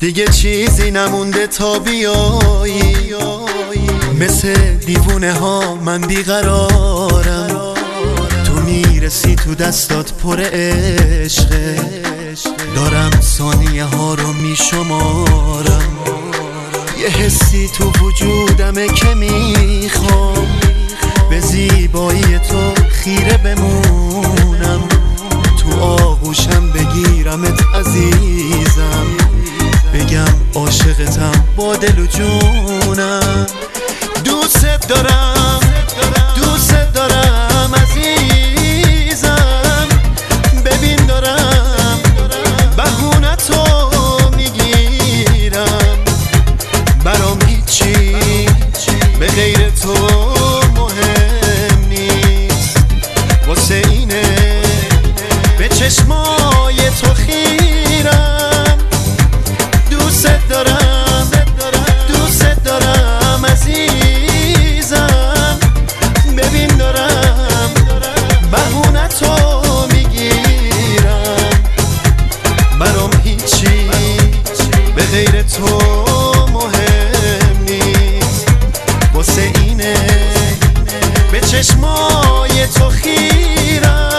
دیگه چیزی نمونده تا بیایی، مثل دیوونه ها من بیقرارم. تو میرسی تو دستات پر عشقه، دارم ثانیه ها رو میشمارم. یه حسی تو وجودمه که میخوام به زیبایی تو خیره بمونم. تو آغوشم بگیرمت عزیزم، بگم عاشقتم با دل و جونم. دوست دارم، دوست دارم عزیزم. ببین دارم بهونتو میگیرم، برام هیچی به غیر تو مهم نیست. واسه اینه به چشمای تو خیرم. دوست دارم، دوست دارم عزیزم. ببین دارم بهونتو میگیرم، برام هیچی به غیر تو مهم نیست. واسه اینه به چشمای تو خیرم.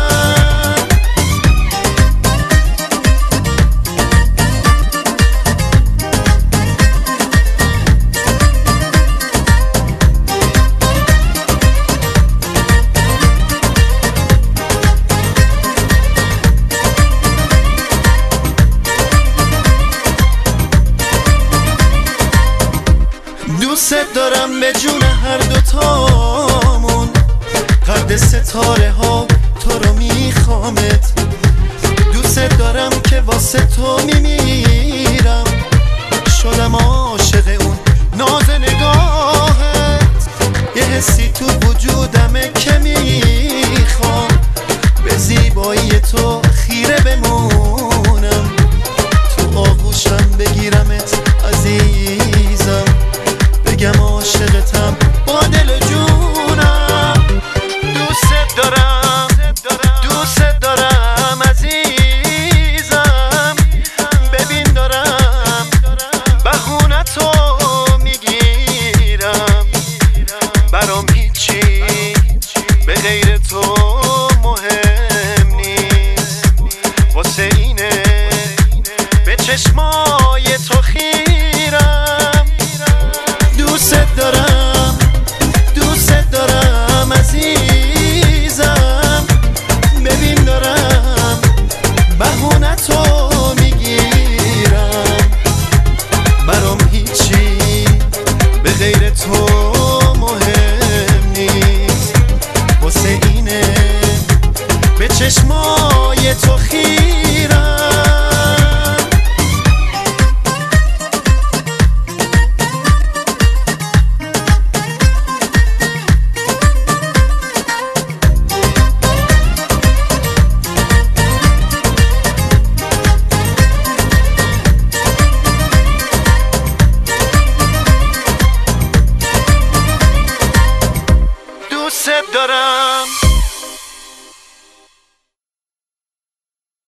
دوست دارم به جون هر دوتامون، قد ستاره ها تو رو میخوامت. دوست دارم که واسه تو میمیرم، شدم عاشق اون ناز نگاهت. یه حسی تو وجودمه که میخوام به زیبایی تو خیره بمونم. تو آغوشم بگیرمت عزیزم، بگم عاشقتم با دل و جونم. دوست دارم، دوست دارم عزیزم. ببین دارم بهونتو میگیرم، برام هیچی به غیر تو مهم نیست. واسه اینه به چشمای تو خیرم. دوست دارم، دوست دارم عزیزم. ببین دارم بهونتو میگیرم، برام هیچی به غیر تو مهم نیست. واسه اینه به چشمای تو خیرم. دوست دارم.